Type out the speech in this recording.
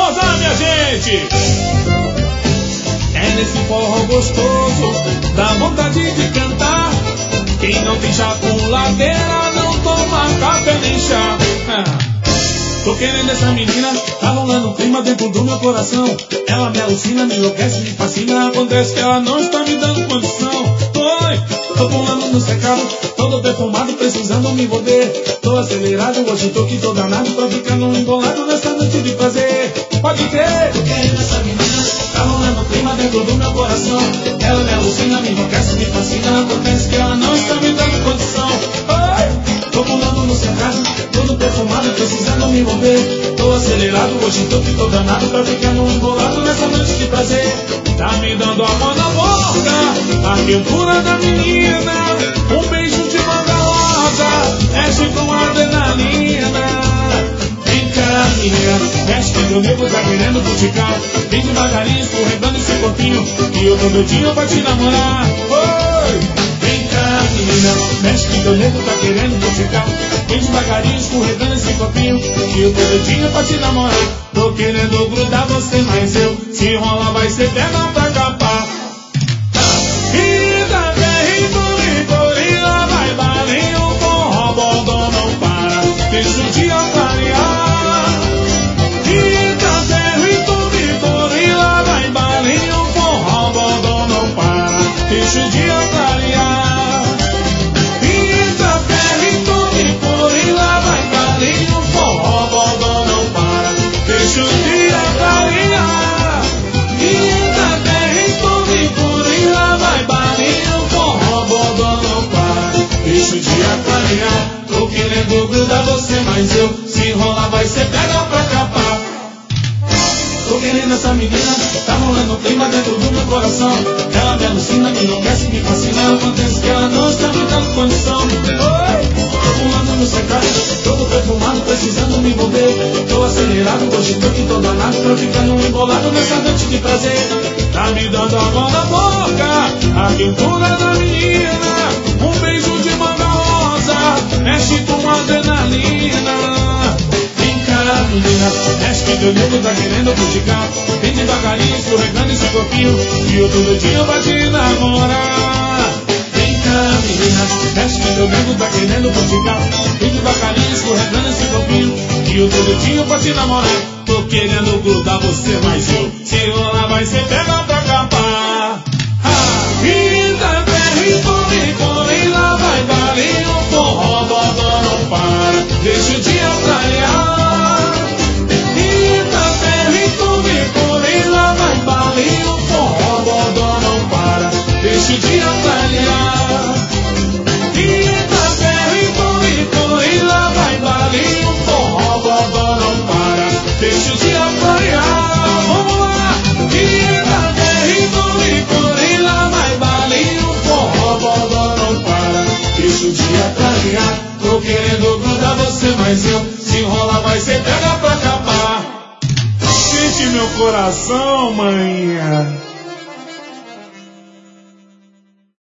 gozar, minha gente. É nesse forró gostoso, dá vontade de cantar. Quem não tem chá com ladeira não toma café nem chá. Tô querendo essa menina, tá rolando um clima dentro do meu coração. Ela me alucina, me enlouquece, me fascina. Acontece que ela não está me dando condição. Tô pulando no secado, todo perfumado, precisando me envolver. Tô acelerado, hoje tô que tô danado, tô ficando embolado nessa noite de prazer. Pode crer, tô querendo essa menina, tá rolando um clima dentro do meu coração. Ela me alucina, me enlouquece, me fascina. Acontece que ela não está me dando condição. Tô pulando no cercado, todo perfumado, precisando me envolver. Tô acelerado, hoje tô que tô danado, tá ficando embolado nessa noite de prazer. Tá me dando amor na boca, a quentura da menina. Um beijo de manga rosa, mexe com adrenalina. Vem cá, menina, mexe que teu nego tá querendo futicar. Vem devagarinho, escorregando esse corpinho, que eu tô doidinho pra te namorar. Vem cá, menina, mexe que teu nego tá querendo futicar. Vem devagarinho, escorregando esse copinho, que eu tô doidinho pra te namorar. Tô querendo grudar você, mas eu, se rola vai ser pega pra capar. Vida, berrito e gorila, vai balinho, forró, bodó não para, deixa o dia clarear. Vida, berrito e gorila, vai balinho, forró, bodó não para, deixa o dia clarear. Deixa o dia clarear. Linda terra e tudo e gorila, vai balinho, forró, bodó não para. Deixa o dia clarear. Tô querendo grudar você, mas eu, se rolar vai ser pega pra capar. Tô querendo essa menina, tá rolando um clima dentro do meu coração. Ela me alucina, me enlouquece, me fascina. Acontece que ela não está me dando condição. Tô pulando no secado, todo perfumado, precisando me envolver. Tô acelerado, hoje tô que tô danado, tô ficando embolado nessa noite de prazer. Tá me dando água na boca, a quentura da menina. Um beijo de manga rosa, mexe com adrenalina. Vem cá, menina, mexe que teu nego tá querendo criticar. Vem devagarinho, escorregando esse corpinho, e eu tô doidinho pra te namorar. Vem cá, menina, mexe que teu nego tá querendo criticar. Vem devagarinho, escorregando esse corpinho, e eu tô doidinho pra te namorar. Tô querendo grudar você, mas eu, se rolar vai ser pega pra capar. Vida, berrito e gorila, vai balinho, forró, bodó não para, deixa o dia clarear. Vida, berrito e gorila, vai balinho, forró, bodó não para, deixa o dia clarear. Vida, berrito e gorila, vai balinho, forró, bodó não para, deixa o dia clarear. Vamos lá! Vida, berrito e gorila, vai balinho, forró, bodó não para, deixa o dia clarear. Tô querendo grudar você, mas eu, se rolar vai ser pega pra capar. Sente meu coração, manhã.